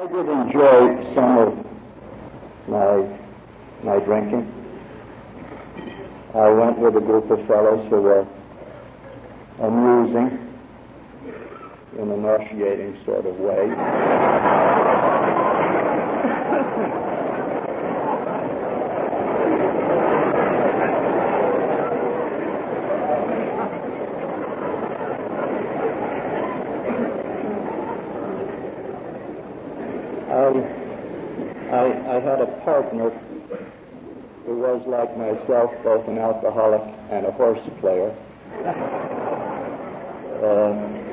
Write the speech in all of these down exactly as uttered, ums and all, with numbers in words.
I did enjoy some of my my drinking. I went with a group of fellows who were amusing in a nauseating sort of way. I, I had a partner who was, like myself, both an alcoholic and a horse player. Uh,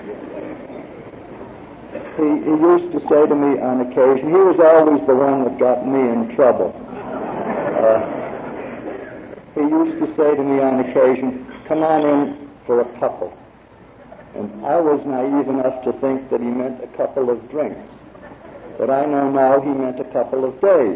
he, he used to say to me on occasion, he was always the one that got me in trouble. Uh, he used to say to me on occasion, "Come on in for a couple." And I was naive enough to think that he meant a couple of drinks. But I know now he meant a couple of days.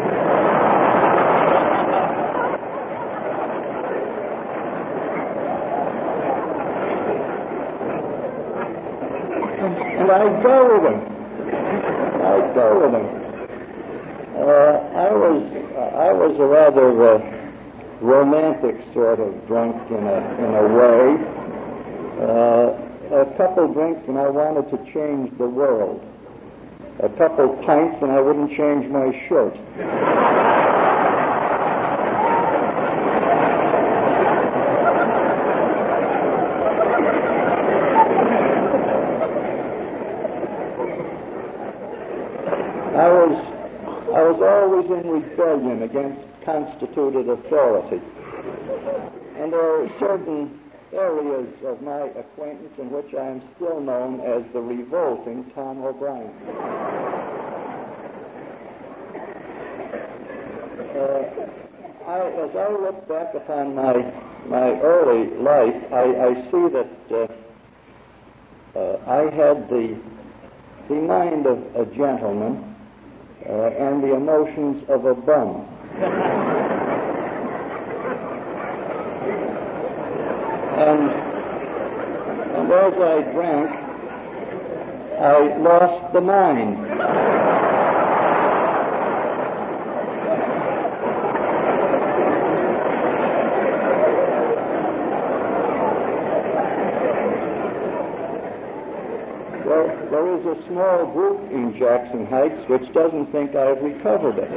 And I'd go with him. I'd go with him. Uh, I was I was a rather uh, romantic sort of drunk in a in a way. Uh, a couple drinks and I wanted to change the world. A couple pints and I wouldn't change my shirt. I was I was always in rebellion against constituted authority. And there are certain areas of my acquaintance in which I am still known as the revolting Tom O'Brien. Uh, I, as I look back upon my my early life, I, I see that uh, uh, I had the the mind of a gentleman uh, and the emotions of a bum. And, and as I drank, I lost the mind. Well, there is a small group in Jackson Heights which doesn't think I've recovered it.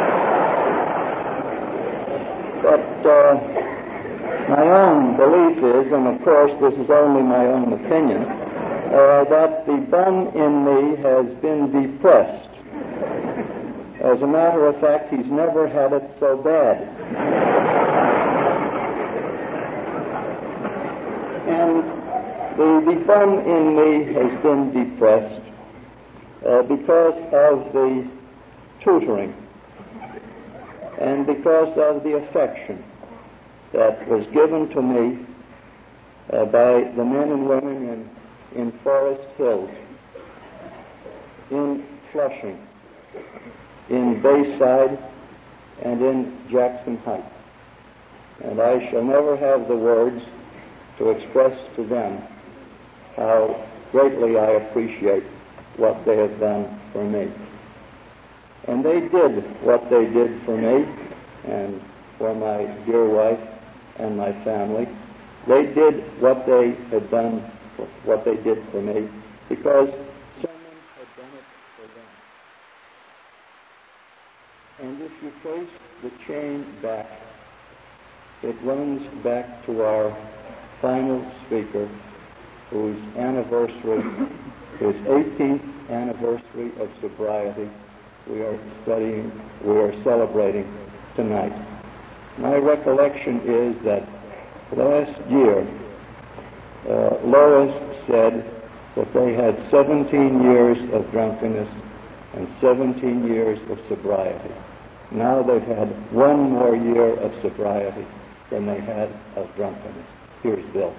But uh, my own belief is, and of course this is only my own opinion, uh, that the bum in me has been depressed. As a matter of fact, he's never had it so bad. And the, the bum in me has been depressed uh, because of the tutoring and because of the affection that was given to me uh, by the men and women in, in Forest Hills, in Flushing, in Bayside, and in Jackson Heights. And I shall never have the words to express to them how greatly I appreciate what they have done for me. And they did what they did for me and for my dear wife and my family. They did what they had done, what they did for me, because someone had done it for them. And if you trace the chain back, it runs back to our final speaker, whose anniversary, his eighteenth anniversary of sobriety, we are studying, we are celebrating tonight. My recollection is that last year, uh, Lois said that they had seventeen years of drunkenness and seventeen years of sobriety. Now they've had one more year of sobriety than they had of drunkenness. Here's Bill.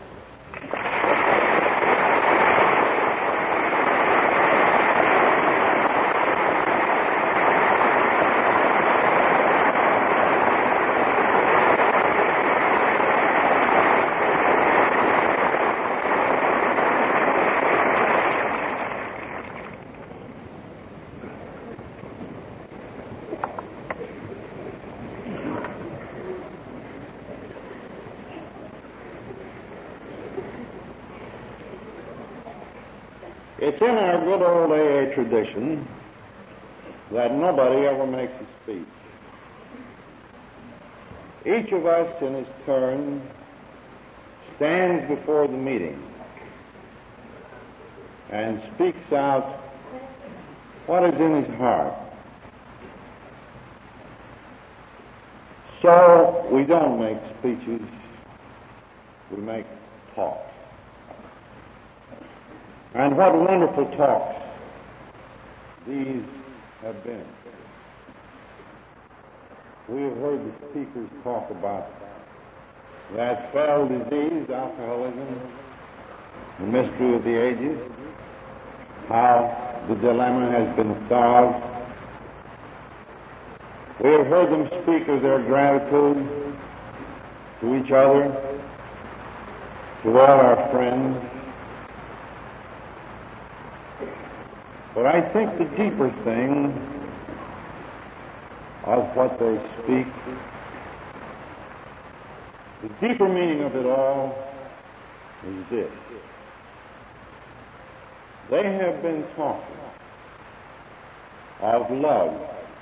It's in our good old A A tradition that nobody ever makes a speech. Each of us, in his turn, stands before the meeting and speaks out what is in his heart. So we don't make speeches, we make talks. And what wonderful talks these have been. We have heard the speakers talk about that fell disease, alcoholism, the mystery of the ages, how the dilemma has been solved. We have heard them speak of their gratitude to each other, to all our friends. But I think the deeper thing of what they speak, the deeper meaning of it all is this. They have been talking of love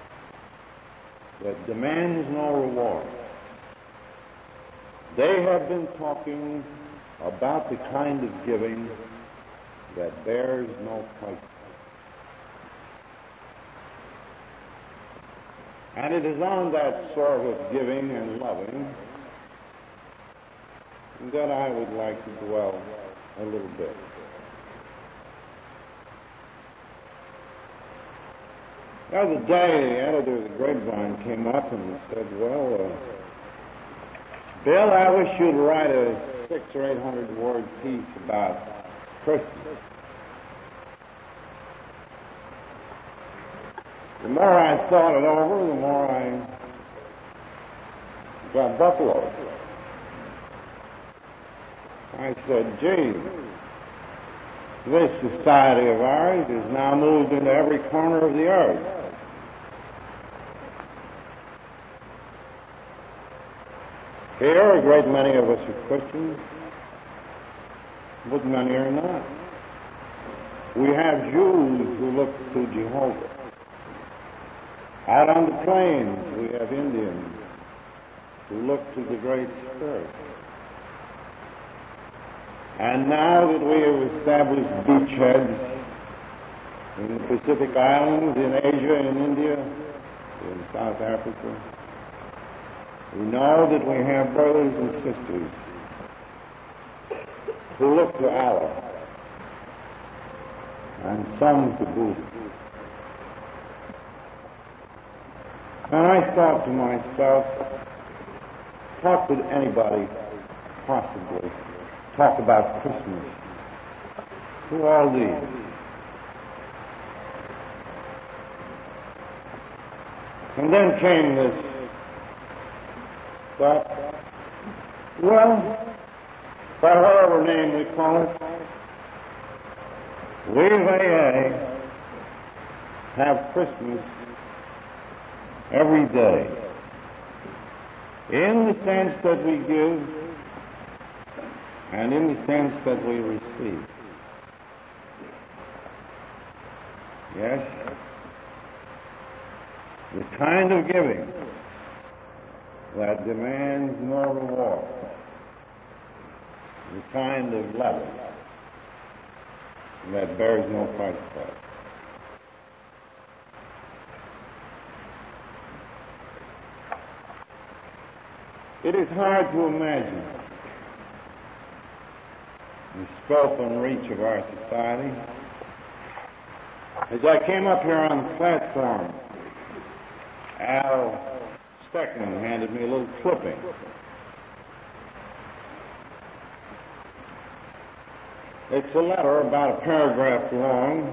that demands no reward. They have been talking about the kind of giving that bears no price. And it is on that sort of giving and loving that I would like to dwell a little bit. The other day, the editor of the Grapevine came up and said, well, uh, Bill, I wish you'd write a six or eight hundred word piece about Christmas. The more I thought it over, the more I got buffaloed. I said, gee, this society of ours has now moved into every corner of the earth. Here, a great many of us are Christians, but many are not. We have Jews who look to Jehovah. Out on the plains, we have Indians who look to the Great Spirit. And now that we have established beachheads in the Pacific Islands, in Asia, in India, in South Africa, we know that we have brothers and sisters who look to Allah and some to Buddha. And I thought to myself, how could anybody possibly talk about Christmas to all these? And then came this thought, well, by whatever name we call it, we of A A have Christmas every day, in the sense that we give and in the sense that we receive. Yes, the kind of giving that demands no reward, the kind of love that bears no price tag. It is hard to imagine the scope and reach of our society. As I came up here on the platform, Al Steckman handed me a little clipping. It's a letter about a paragraph long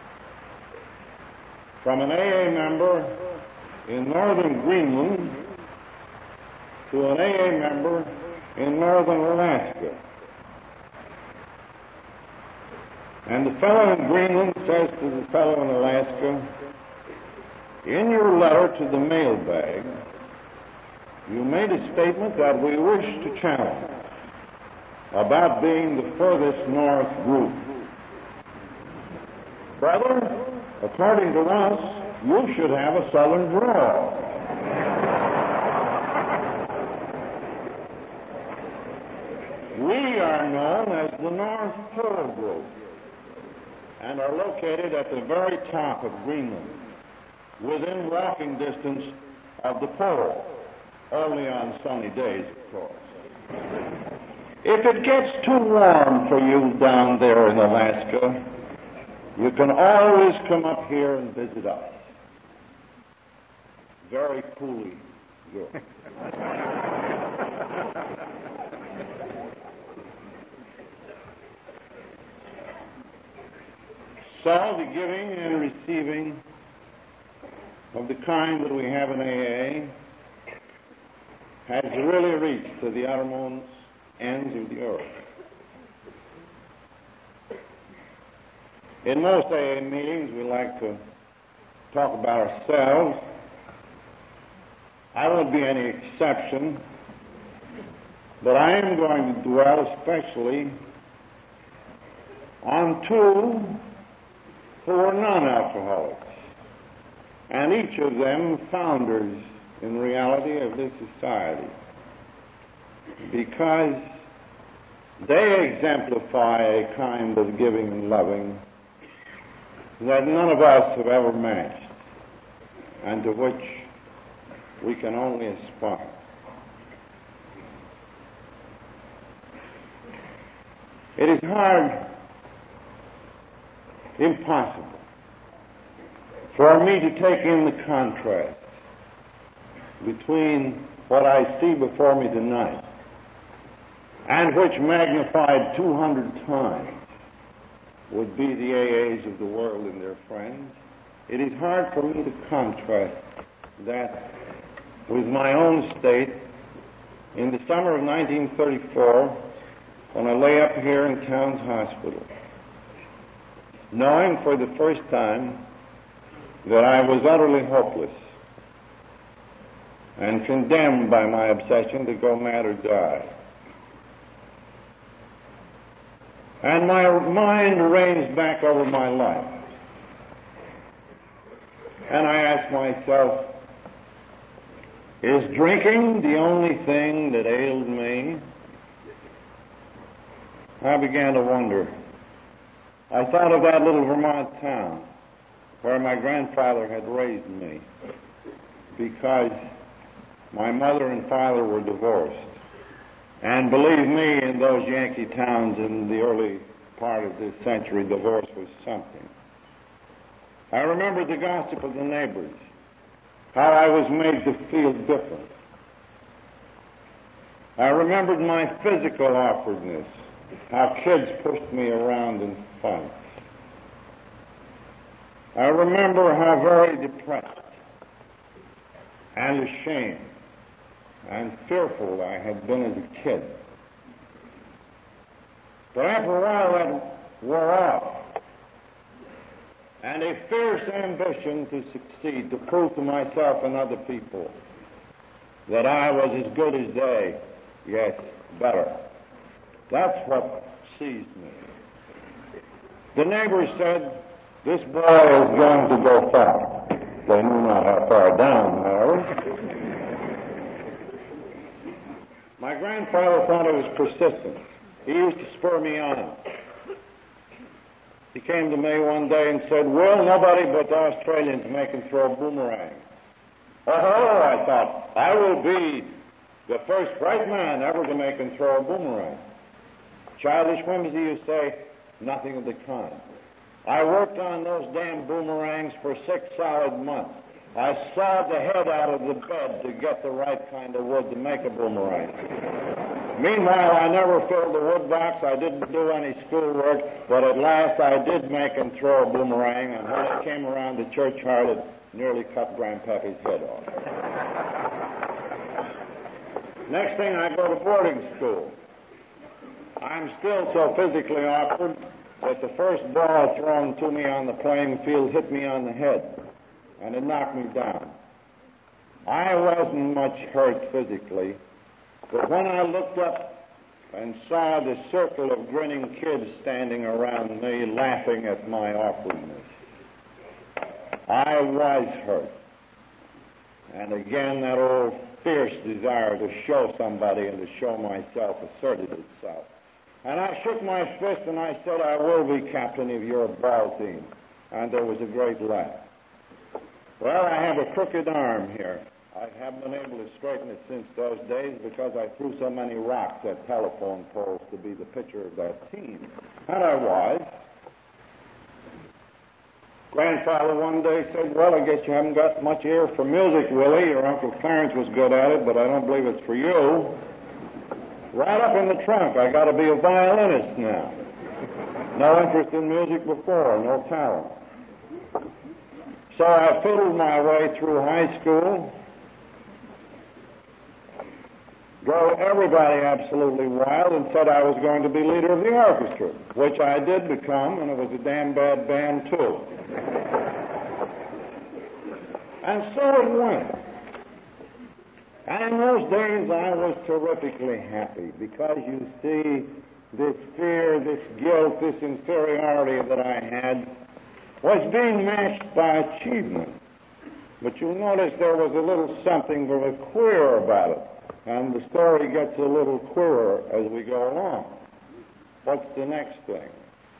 from an A A member in northern Greenland to an A A member in northern Alaska. And the fellow in Greenland says to the fellow in Alaska, in your letter to the mailbag, you made a statement that we wish to challenge about being the furthest north group. Brother, according to us, you should have a southern drawl. We are known as the North Pole Group and are located at the very top of Greenland, within walking distance of the pole, only on sunny days, of course. If it gets too warm for you down there in Alaska, you can always come up here and visit us. Very coolly good. So the giving and receiving of the kind that we have in A A has really reached to the uttermost ends of the earth. In most A A meetings, we like to talk about ourselves. I won't be any exception, but I am going to dwell especially on two who are non-alcoholics, and each of them founders in reality of this society, because they exemplify a kind of giving and loving that none of us have ever matched, and to which we can only aspire. It is hard, impossible, for me to take in the contrast between what I see before me tonight and which magnified two hundred times would be the A As of the world and their friends. It is hard for me to contrast that with my own state in the summer of nineteen thirty-four, when I lay up here in Towns Hospital, knowing for the first time that I was utterly hopeless and condemned by my obsession to go mad or die. And my mind ranged back over my life. And I asked myself, is drinking the only thing that ailed me? I began to wonder. I thought of that little Vermont town where my grandfather had raised me, because my mother and father were divorced. And believe me, in those Yankee towns in the early part of this century, divorce was something. I remembered the gossip of the neighbors, how I was made to feel different. I remembered my physical awkwardness, how kids pushed me around in fights. I remember how very depressed and ashamed and fearful I had been as a kid. But after a while that wore off, and a fierce ambition to succeed, to prove to myself and other people that I was as good as they, yes, better. That's what seized me. The neighbors said, this boy is going to go far. They knew not how far down, however. My grandfather thought I was persistent. He used to spur me on. He came to me one day and said, well, nobody but the Australians make and throw boomerangs. Oh, I thought, I will be the first white man ever to make and throw a boomerang. Childish whimsy, you say? Nothing of the kind. I worked on those damn boomerangs for six solid months. I sawed the head out of the bed to get the right kind of wood to make a boomerang. Meanwhile, I never filled the wood box. I didn't do any schoolwork, but at last I did make and throw a boomerang, and when it came around the churchyard, it nearly cut Grandpappy's head off. Next thing, I go to boarding school. I'm still so physically awkward that the first ball thrown to me on the playing field hit me on the head, and it knocked me down. I wasn't much hurt physically, but when I looked up and saw the circle of grinning kids standing around me laughing at my awkwardness. I was hurt. And again, that old fierce desire to show somebody and to show myself asserted itself. And I shook my fist and I said, I will be captain of your ball team. And there was a great laugh. Well, I have a crooked arm here. I haven't been able to straighten it since those days because I threw so many rocks at telephone poles to be the pitcher of that team. And I was. Grandfather one day said, well, I guess you haven't got much ear for music, Willie. Your Uncle Clarence was good at it, but I don't believe it's for you. Right up in the trunk. I got to be a violinist now. No interest in music before, no talent. So I fiddled my way through high school, drove everybody absolutely wild, and said I was going to be leader of the orchestra, which I did become, and it was a damn bad band, too. And so it went. And in those days I was terrifically happy because, you see, this fear, this guilt, this inferiority that I had was being matched by achievement. But you'll notice there was a little something very queer about it. And the story gets a little queerer as we go along. What's the next thing?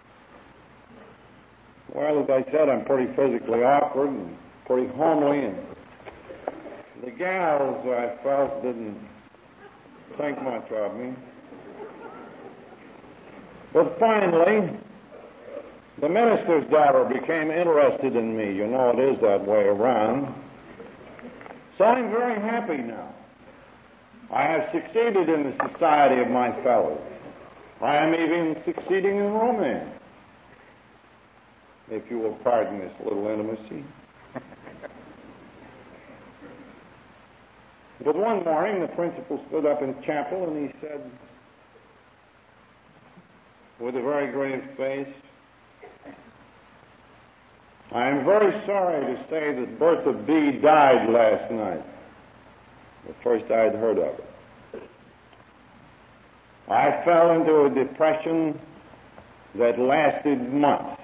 Well, as I said, I'm pretty physically awkward and pretty homely, and the gals, I felt, didn't think much of me. But finally, the minister's daughter became interested in me. You know it is that way around. So I'm very happy now. I have succeeded in the society of my fellows. I am even succeeding in romance, if you will pardon this little intimacy. But one morning, the principal stood up in chapel and he said, with a very grave face, I am very sorry to say that Bertha B. died last night. The first I'd heard of it. I fell into a depression that lasted months.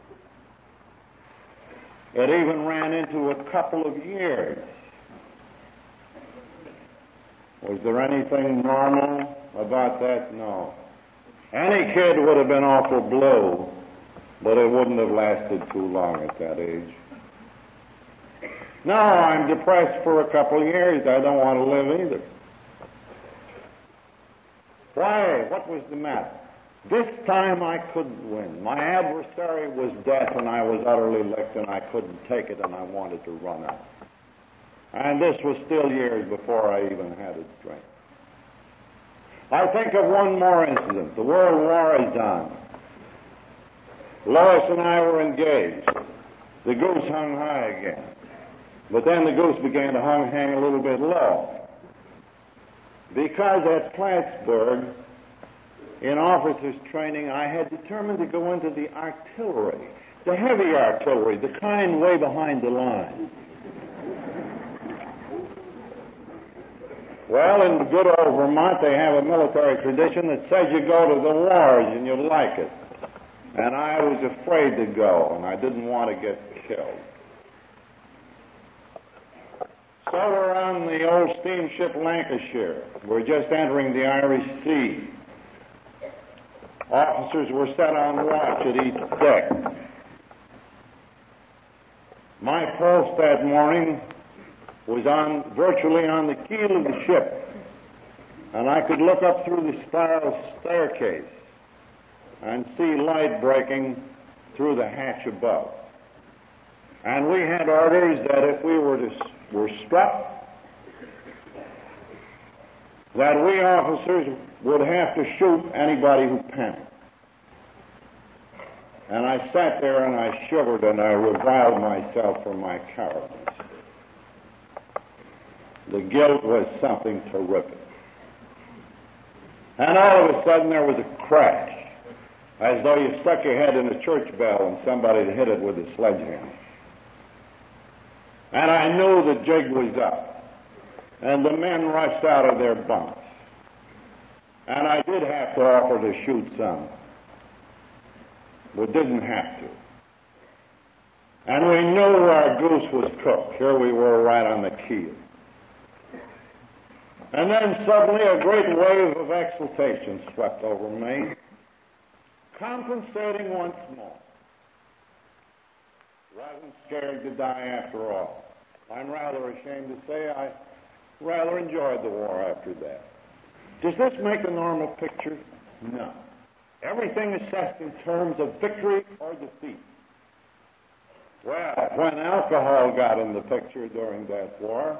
It even ran into a couple of years. Was there anything normal about that? No. Any kid would have been awful blue, but it wouldn't have lasted too long at that age. No, I'm depressed for a couple of years. I don't want to live either. Why? What was the matter? This time I couldn't win. My adversary was death, and I was utterly licked, and I couldn't take it, and I wanted to run out. And this was still years before I even had a drink. I think of one more incident. The World War is on. Lois and I were engaged. The goose hung high again. But then the goose began to hung, hang a little bit low. Because at Plattsburgh, in officers' training, I had determined to go into the artillery, the heavy artillery, the kind way behind the line. Well, in good old Vermont, they have a military tradition that says you go to the wars and you like it. And I was afraid to go, and I didn't want to get killed. So we're on the old steamship Lancashire. We're just entering the Irish Sea. Officers were set on watch at each deck. My post that morning was on virtually on the keel of the ship, and I could look up through the spiral staircase and see light breaking through the hatch above. And we had orders that if we were to were struck, that we officers would have to shoot anybody who panicked. And I sat there and I shivered and I reviled myself for my cowardice. The guilt was something terrific. And all of a sudden there was a crash, as though you stuck your head in a church bell and somebody had hit it with a sledgehammer. And I knew the jig was up. And the men rushed out of their bunks. And I did have to offer to shoot some, but didn't have to. And we knew our goose was cooked. Here we were right on the keel. And then suddenly a great wave of exultation swept over me, compensating once more. Wasn't scared to die after all. I'm rather ashamed to say I rather enjoyed the war after that. Does this make a normal picture? No. Everything assessed in terms of victory or defeat. Well, when alcohol got in the picture during that war,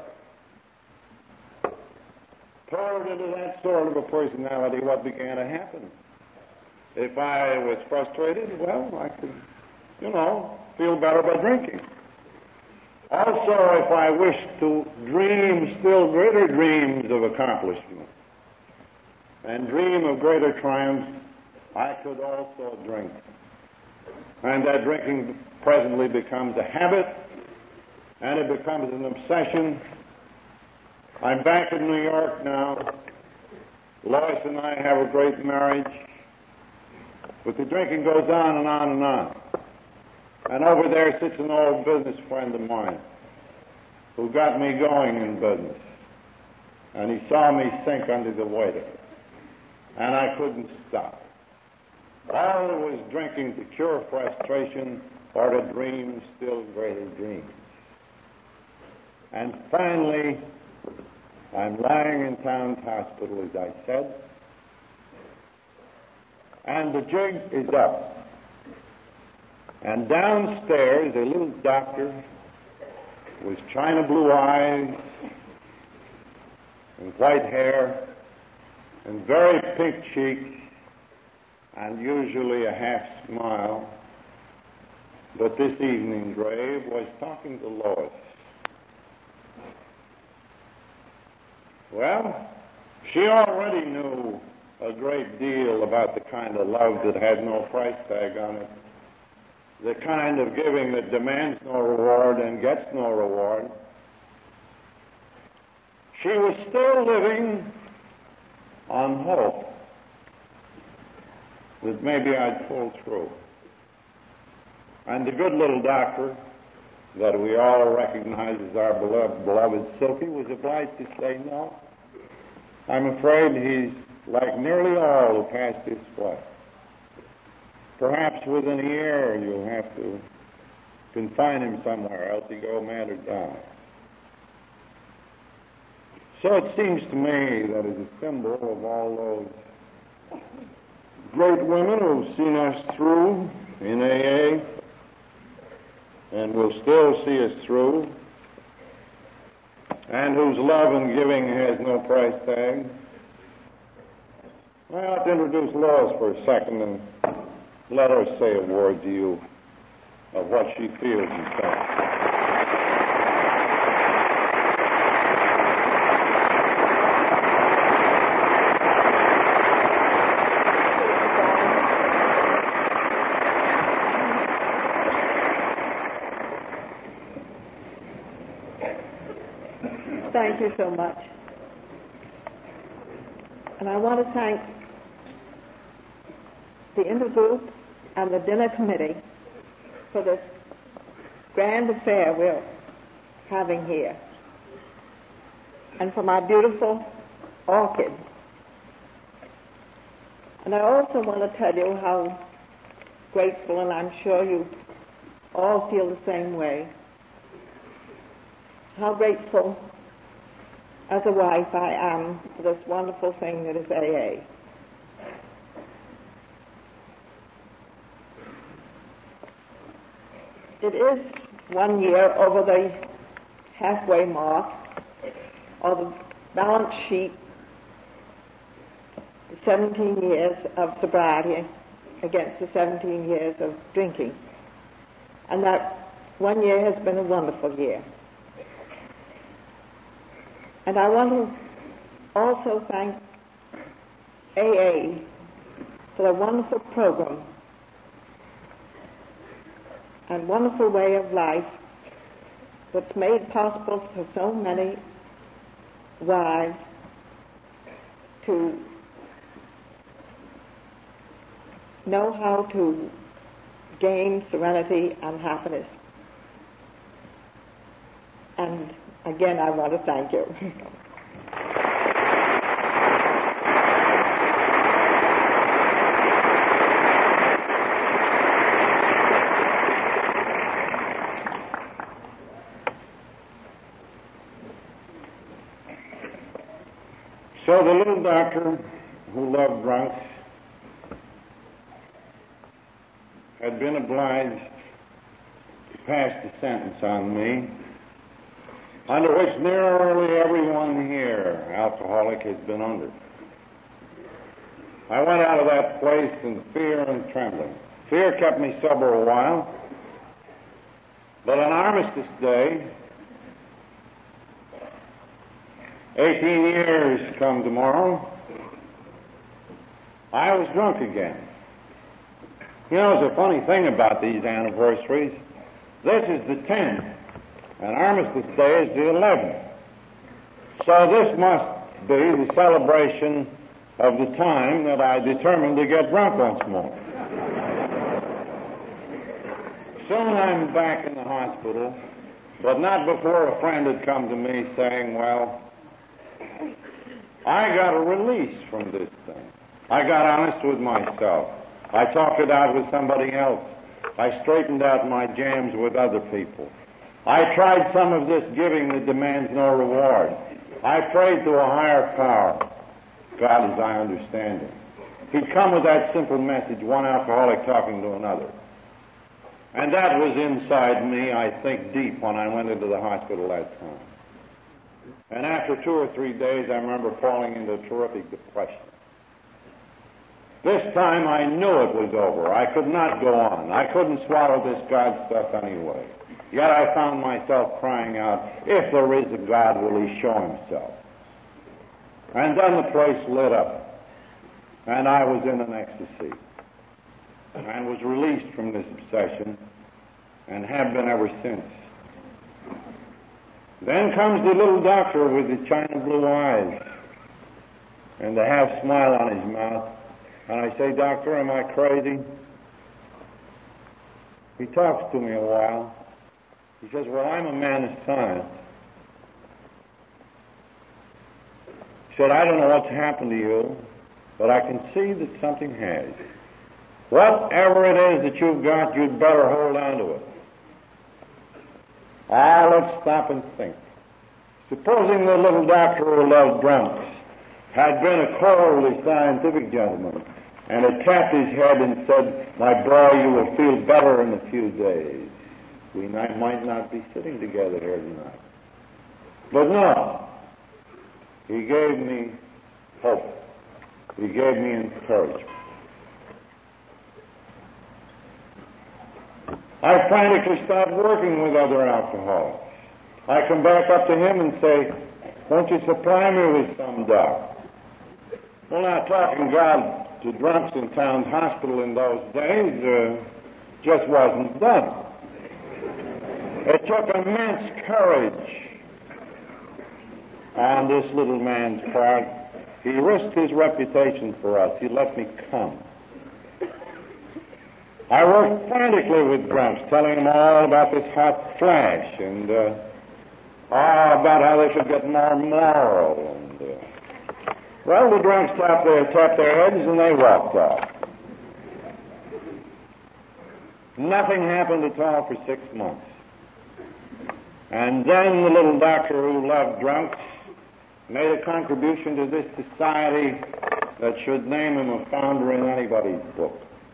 poured into that sort of a personality, what began to happen? If I was frustrated, well, I could, you know, feel better by drinking. Also, if I wished to dream still greater dreams of accomplishment and dream of greater triumphs, I could also drink. And that drinking presently becomes a habit, and it becomes an obsession. I'm back in New York now. Lois and I have a great marriage, but the drinking goes on and on and on. And over there sits an old business friend of mine who got me going in business. And he saw me sink under the weight of it. And I couldn't stop. All was drinking to cure frustration or to dream still greater dreams. And finally, I'm lying in Towns Hospital, as I said, and the jig is up. And downstairs, a little doctor with china blue eyes and white hair and very pink cheeks and usually a half smile, but this evening, grave, was talking to Lois. Well, she already knew a great deal about the kind of love that had no price tag on it, the kind of giving that demands no reward and gets no reward. She was still living on hope that maybe I'd pull through. And the good little doctor that we all recognize as our beloved, beloved Silky was obliged to say, no, I'm afraid he's like nearly all who passed his way. Perhaps within a year you'll have to confine him somewhere, else he'll go mad or die. So it seems to me that as a symbol of all those great women who've seen us through in A A and will still see us through, and whose love and giving has no price tag, I ought to introduce Lois for a second and let her say a word to you of what she feels inside. Thank you so much. And I want to thank the intergroup and the dinner committee for this grand affair we're having here, and for my beautiful orchid. And I also want to tell you how grateful, and I'm sure you all feel the same way, how grateful as a wife I am for this wonderful thing that is A A. It is one year over the halfway mark, or the balance sheet, the seventeen years of sobriety against the seventeen years of drinking. And that one year has been a wonderful year. And I want to also thank A A for the wonderful program and wonderful way of life that's made possible for so many wives to know how to gain serenity and happiness. And again, I want to thank you. So the little doctor who loved drunks had been obliged to pass the sentence on me, under which nearly everyone here, alcoholic, has been under. I went out of that place in fear and trembling. Fear kept me sober a while, but on Armistice Day, eighteen years come tomorrow, I was drunk again. You know, it's a funny thing about these anniversaries. This is the tenth, and Armistice Day is the eleventh. So this must be the celebration of the time that I determined to get drunk once more. Soon I'm back in the hospital, but not before a friend had come to me saying, well, I got a release from this thing. I got honest with myself. I talked it out with somebody else. I straightened out my jams with other people. I tried some of this giving that demands no reward. I prayed to a higher power, God as I understand him. He'd come with that simple message, one alcoholic talking to another. And that was inside me, I think, deep when I went into the hospital that time. And after two or three days, I remember falling into a terrific depression. This time I knew it was over. I could not go on. I couldn't swallow this God stuff anyway. Yet I found myself crying out, if there is a God, will he show himself? And then the place lit up, and I was in an ecstasy, and was released from this obsession, and have been ever since. Then comes the little doctor with the china blue eyes and the half smile on his mouth. And I say, Doctor, am I crazy? He talks to me a while. He says, well, I'm a man of science. He said, I don't know what's happened to you, but I can see that something has. Whatever it is that you've got, you'd better hold on to it. Ah, let's stop and think. Supposing the little doctor who loved drunks had been a coldly scientific gentleman and had tapped his head and said, my boy, you will feel better in a few days. We might, might not be sitting together here tonight. But no. He gave me hope. He gave me encouragement. I frantically start working with other alcoholics. I come back up to him and say, won't you supply me with some, Doc? Well, now, talking God to drunks in Town's Hospital in those days uh, just wasn't done. It took immense courage on this little man's part. He risked his reputation for us. He let me come. I worked frantically with drunks, telling them all about this hot flash and uh, all about how they should get more moral. And, uh, well, the drunks tapped their, tapped their heads and they walked off. Nothing happened at all for six months. And then the little doctor who loved drunks made a contribution to this society that should name him a founder in anybody's book.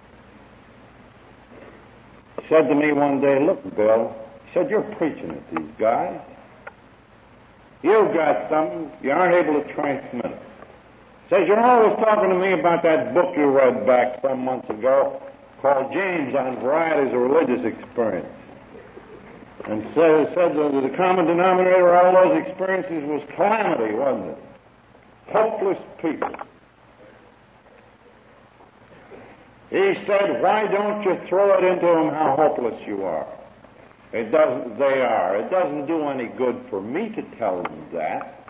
He said to me one day, look, Bill, he said, you're preaching at these guys. You've got something, you aren't able to transmit it. He says, you're always talking to me about that book you read back some months ago called James on Varieties of Religious Experience. And so said that the common denominator of all those experiences was calamity, wasn't it? Hopeless people. He said, why don't you throw it into them how hopeless you are? It doesn't, they are. It doesn't do any good for me to tell them that.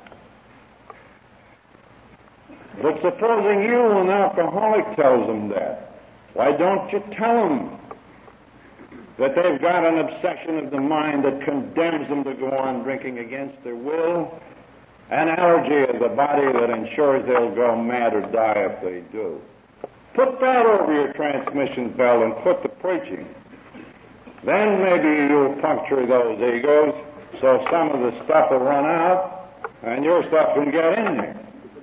But supposing you, an alcoholic, tells them that, Why don't you tell them that they've got an obsession of the mind that condemns them to go on drinking against their will, an allergy of the body that ensures they'll go mad or die if they do? Put that over your transmission belt and quit the preaching. Then maybe you'll puncture those egos so some of the stuff will run out and your stuff can get in there.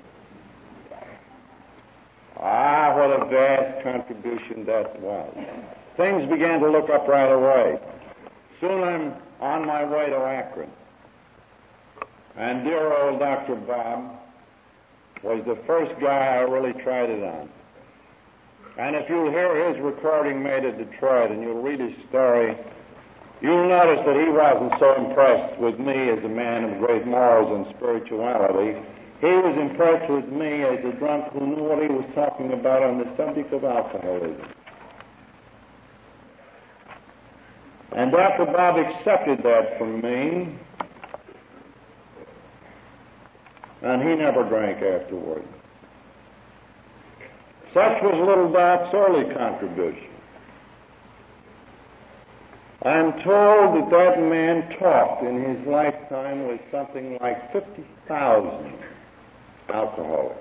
Ah, what a vast contribution that was. Things began to look up right away. Soon I'm on my way to Akron. And dear old Doctor Bob was the first guy I really tried it on. And if you'll hear his recording made at Detroit and you'll read his story, you'll notice that he wasn't so impressed with me as a man of great morals and spirituality. He was impressed with me as a drunk who knew what he was talking about on the subject of alcoholism. And Doctor Bob accepted that from me, and he never drank afterward. Such was Little Doc's early contribution. I'm told that that man talked in his lifetime with something like fifty thousand alcoholics.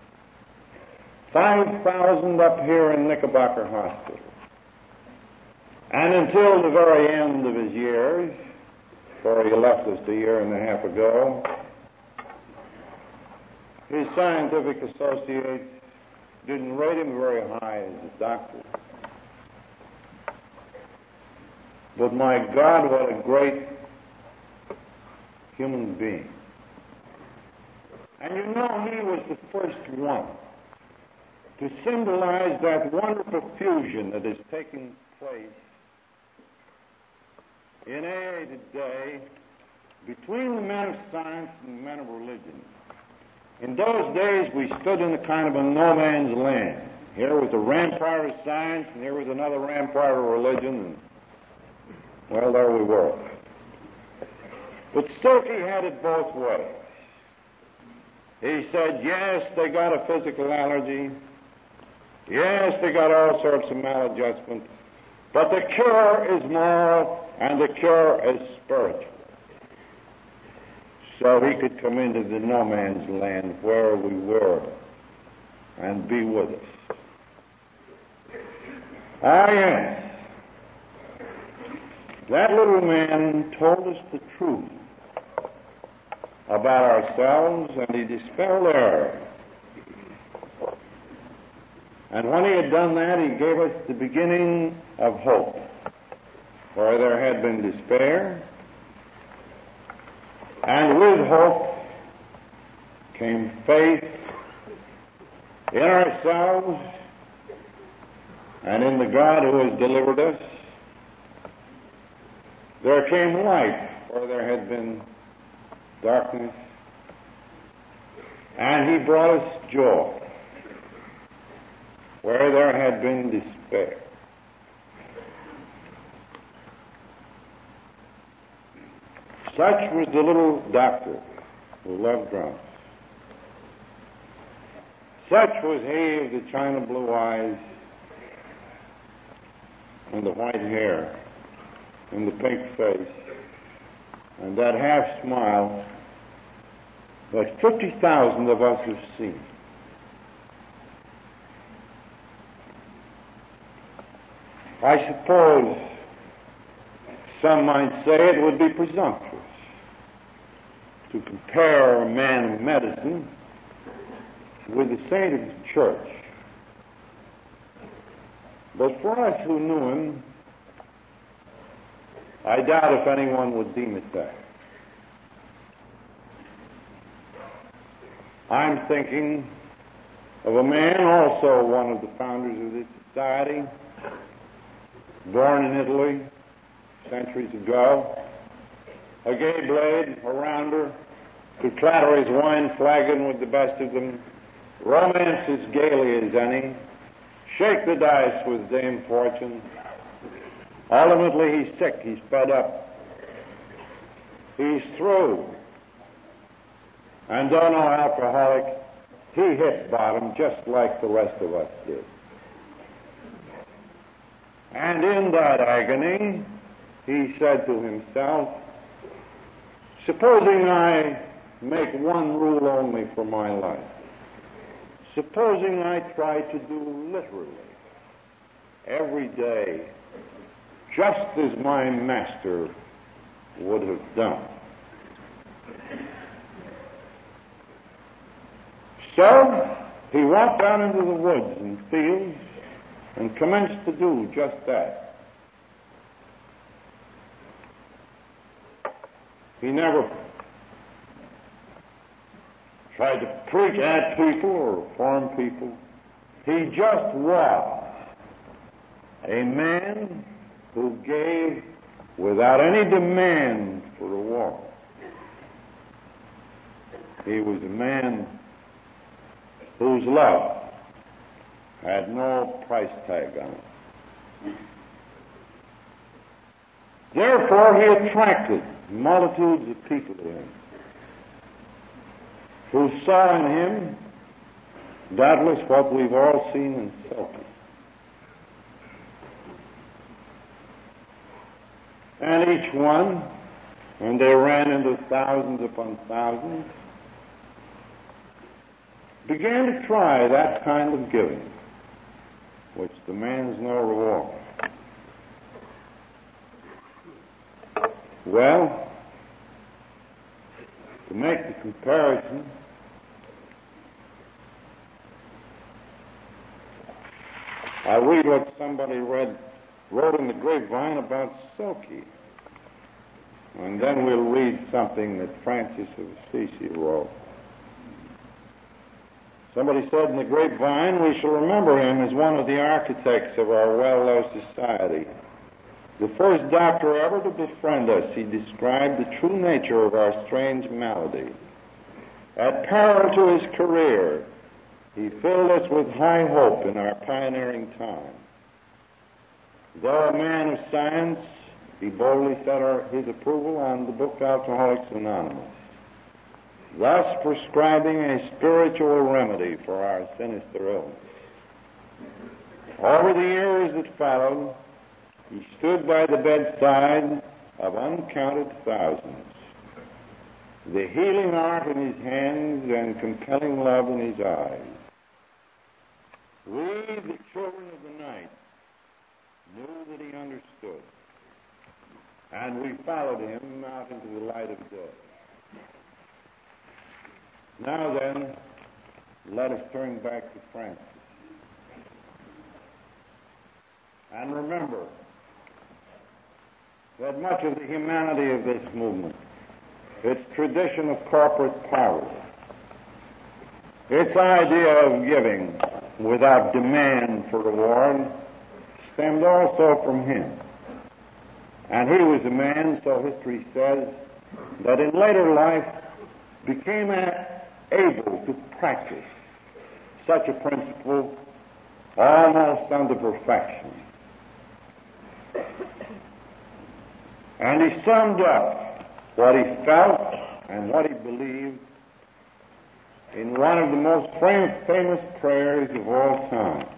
five thousand up here in Knickerbocker Hospital. And until the very end of his years, for he left us a year and a half ago, his scientific associates didn't rate him very high as a doctor. But my God, what a great human being. And you know, he was the first one to symbolize that wonderful fusion that is taking place in A A today between the men of science and the men of religion. In those days, we stood in a kind of a no-man's land. Here was a rampart of science, and here was another rampart of religion, and, well, there we were. But Silky had it both ways. He said, yes, they got a physical allergy. Yes, they got all sorts of maladjustments. But the cure is moral, and the cure is spiritual. So he could come into the no man's land where we were and be with us. Ah, yes. That little man told us the truth about ourselves, and he dispelled error. And when he had done that, he gave us the beginning of hope. Where there had been despair, and with hope came faith in ourselves and in the God who has delivered us. There came light where there had been darkness, and he brought us joy where there had been despair. Such was the little doctor who loved drums. Such was he of the china blue eyes and the white hair and the pink face and that half smile that fifty thousand of us have seen. I suppose some might say it would be presumptuous to compare a man of medicine with the saint of the church. But for us who knew him, I doubt if anyone would deem it that. I'm thinking of a man, also one of the founders of this society, born in Italy centuries ago, a gay blade, a rounder, could clatter his wine flagon with the best of them, romance as gaily as any, shake the dice with Dame Fortune. Ultimately, he's sick, he's fed up, he's through. And though no alcoholic, he hit bottom just like the rest of us did. And in that agony, he said to himself, supposing I make one rule only for my life, supposing I try to do literally every day just as my master would have done. So he walked out into the woods and fields and commenced to do just that. He never tried to preach at people or form people. He just was a man who gave without any demand for reward. He was a man whose love had no price tag on it. Therefore, he attracted multitudes of people to him, who saw in him doubtless what we've all seen in Selkie. And each one, and they ran into thousands upon thousands, began to try that kind of giving, which demands no reward. Well, to make the comparison, I read what somebody read, wrote in the Grapevine about Selkie. And then we'll read something that Francis of Assisi wrote. Somebody said in the Grapevine, we shall remember him as one of the architects of our well-loved society. The first doctor ever to befriend us, he described the true nature of our strange malady. At peril to his career, he filled us with high hope in our pioneering time. Though a man of science, he boldly set our, his approval on the book Alcoholics Anonymous, thus prescribing a spiritual remedy for our sinister illness. Over the years that followed, he stood by the bedside of uncounted thousands, the healing art in his hands and compelling love in his eyes. We, the children of the night, knew that he understood, and we followed him out into the light of day. Now then, let us turn back to Francis. And remember that much of the humanity of this movement, its tradition of corporate power, its idea of giving without demand for reward, stemmed also from him. And he was a man, so history says, that in later life became able to practice such a principle almost unto perfection. And he summed up what he felt and what he believed in one of the most famous prayers of all time,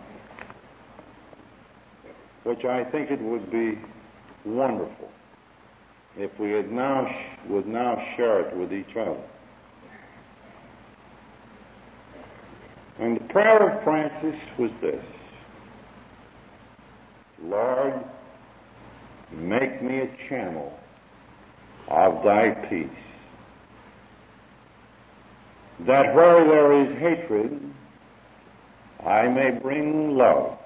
which I think it would be wonderful if we had now would now share it with each other. And the prayer of Francis was this: Lord, make me a channel of thy peace, that where there is hatred, I may bring love,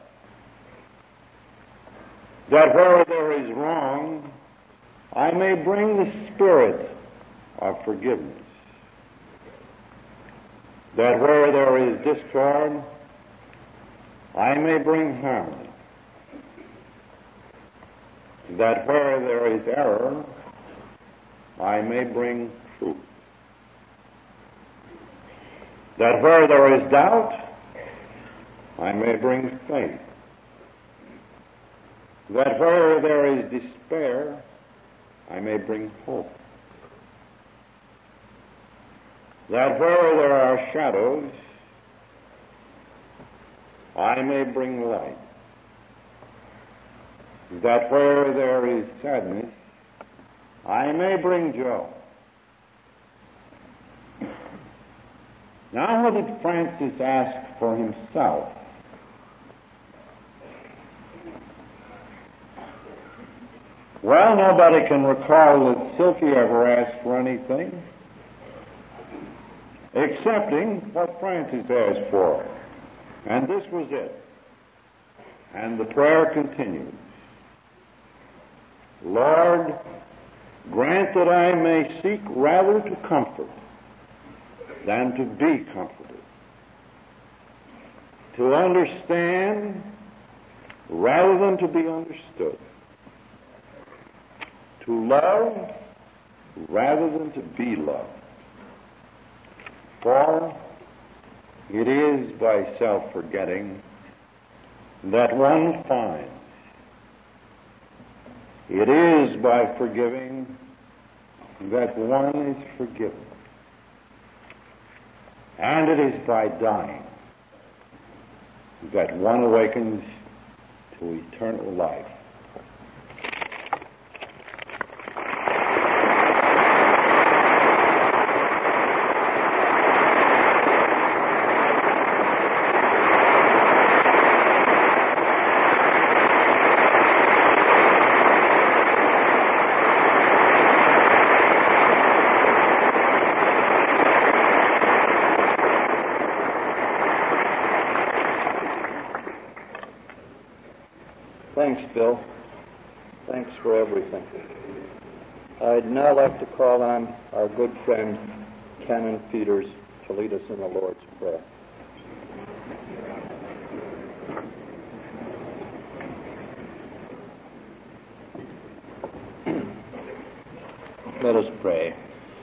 that where there is wrong, I may bring the spirit of forgiveness, that where there is discord, I may bring harmony, that where there is error, I may bring truth, that where there is doubt, I may bring faith, that where there is despair, I may bring hope, that where there are shadows, I may bring light, that where there is sadness, I may bring joy. Now, what did Francis ask for himself? Well, nobody can recall that Silky ever asked for anything, excepting what Francis asked for. And this was it. And the prayer continues. Lord, grant that I may seek rather to comfort than to be comforted, to understand rather than to be understood, to love rather than to be loved. For it is by self-forgetting that one finds. It is by forgiving that one is forgiven. And it is by dying that one awakens to eternal life. Thanks, Bill. Thanks for everything. I'd now like to call on our good friend, Canon Peters, to lead us in the Lord's Prayer. Let us pray.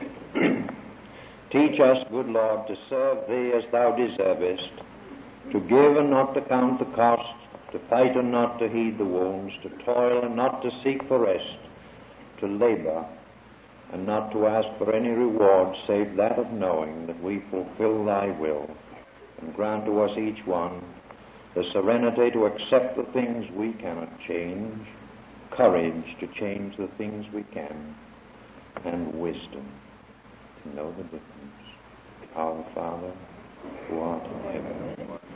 Teach us, good Lord, to serve Thee as Thou deservest, to give and not to count the cost, to fight and not to heed the wounds, to toil and not to seek for rest, to labor and not to ask for any reward save that of knowing that we fulfill Thy will, and grant to us each one the serenity to accept the things we cannot change, courage to change the things we can, and wisdom to know the difference. Our Father, who art in heaven,